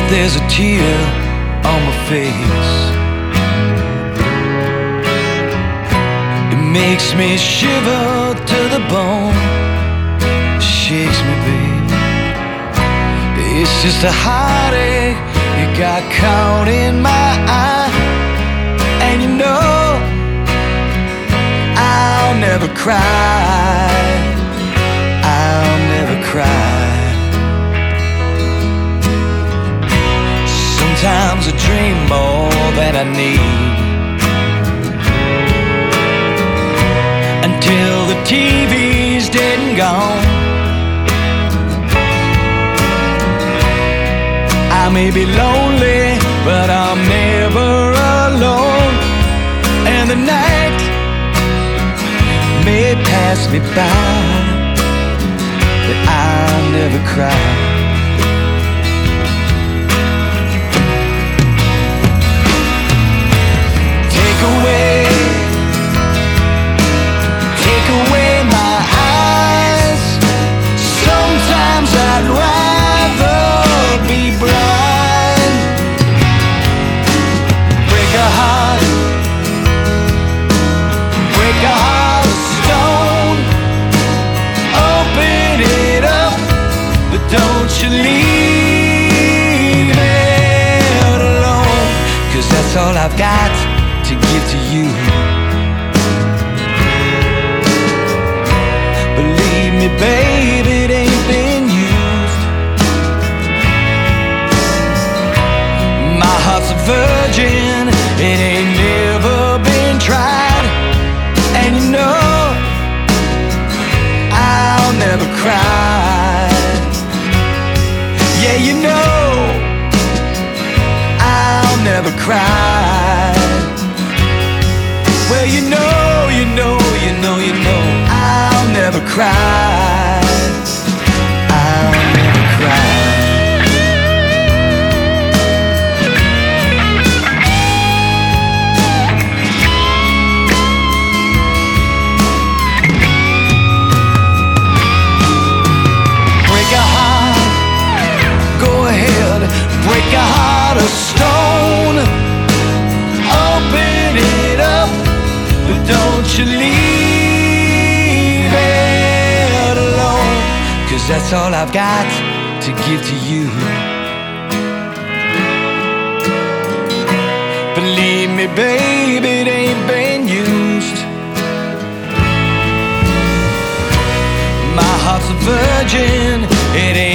There's a tear on my face. It makes me shiver to the bone. Shakes me, babe. It's just a heartache. It got caught in my eye. And you know I'll never cry. I'll never cry. Sometimes I dream more than I need, until the TV's dead and gone. I may be lonely, but I'm never alone. And the night may pass me by, but I'll never cry. Take away my eyes. Sometimes I'd rather be blind. Break a heart of stone. Open it up, but don't you leave it alone. 'Cause that's all I've got to give to you. Believe me, babe, it ain't been used. My heart's a virgin, it ain't never been tried. And you know I'll never cry. Yeah, you know I'll never cry. Well, you know, I'll never cry. I'll never cry. Break a heart, go ahead, break a heart of stone. Open it up, but don't you leave it alone. 'Cause that's all I've got to give to you. Believe me, babe, it ain't been used. My heart's a virgin, it ain't